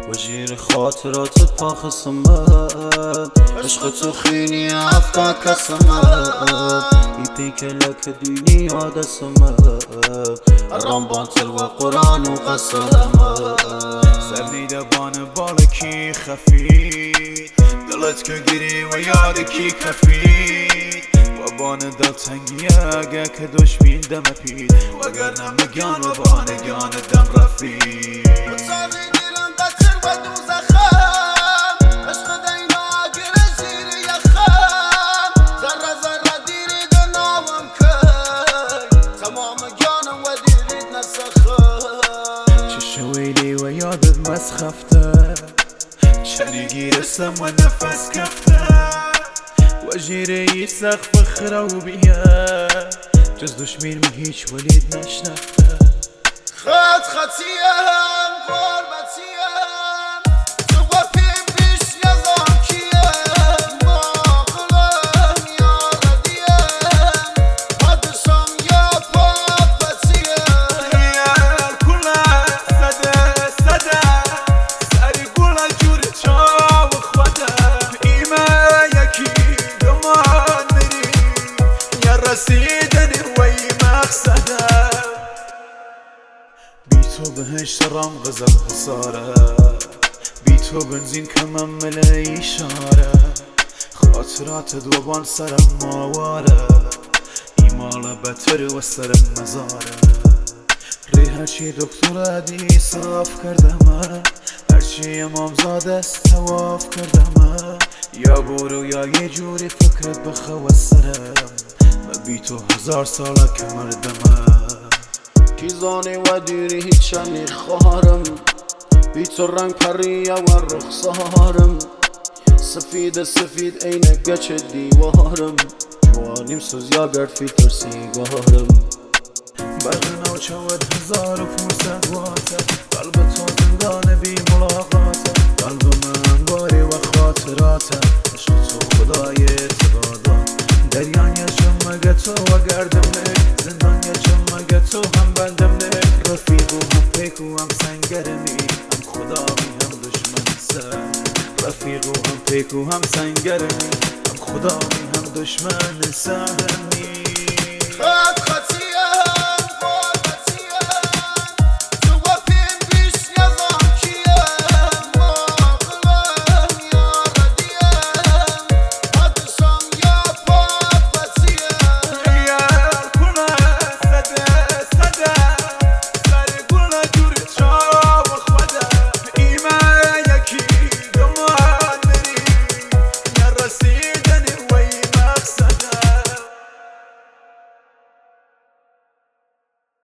وجیر خاطراتت پا خسمت عشق تو خینی افتا کسمت ایپی که لک دینی آدسمت ارام بانتر و قرآن و قسمت سرنیده بان بالکی خفید دلت که گیری و یاد کی کفید و بان دلتنگیه اگه که دشمین دم پید وگر نمیگان و بانگان دم رفید شويلي ويادت مسخفته شاني جيرسم ونفس كفته وجيري سقف خروبيه جز دشمين هيج وليد نشنفته خط خطيهم غربتيهم رسيدني وي مقصده بيتو بهش رام غزل خساره بيتو بنزين كمان ملي اشاره خاطرات دوبان سرم ماواره ایمال بتر و سرم مزاره هرچی دکتر عدی صاف کردم هرچی امامزاده است تواف کردم یا برو یا یه جوری فکرت بخوا سرم بی تو 1000 ساله که مردمه کیزانی و دیری هیچ شنی خواهرم بی تو رنگ پریه و رخسارم سفید سفید عین گچ دیوارم جوانیم سوز یا گرد فیلتر سیگارم برق نوچود 1500 واته قلب تو زندان بی ملاقاته قلب من باری و خاطراته عشق تو خدای اعتقادات دریان یه مگه تو و گردم نه زندان یه مگه تو هم بندم نه رفیق و هم پیک و هم سنگرمی هم خدامی هم دشمن سر رفیق و هم پیک و هم سنگرمی هم خدامی هم دشمن سرمی